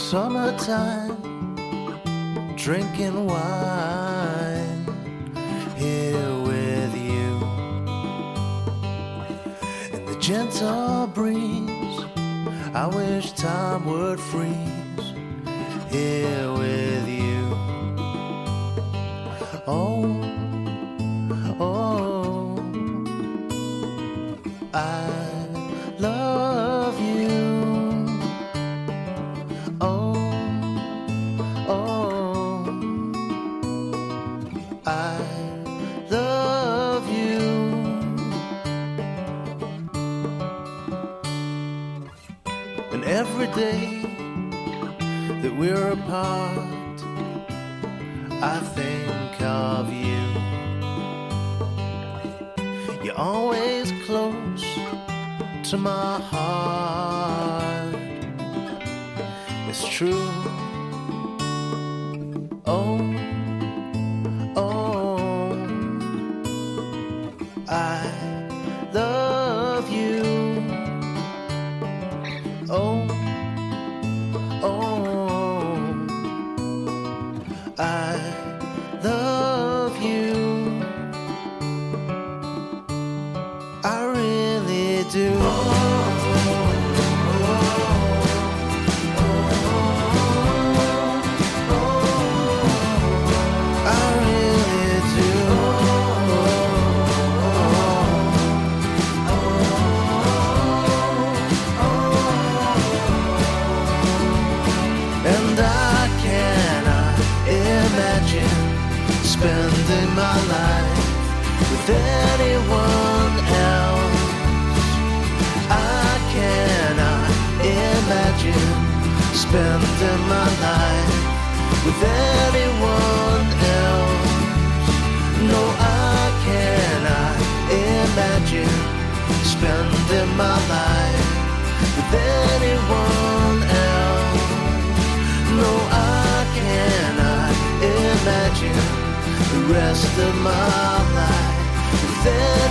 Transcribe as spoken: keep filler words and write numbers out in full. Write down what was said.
Summertime, drinking wine here with you. In the gentle breeze, I wish time would freeze here with you. Oh, oh, I love you. Oh, oh, I love you. And every day that we're apart, I think of you. You're always close to my heart. It's true. Oh, oh, I love you. Oh, oh, I love you. I really do. And I cannot imagine spending my life with anyone else. I cannot imagine spending my life with anyone else. No, I cannot imagine spending my life with anyone else. No, I cannot imagine the rest of my life with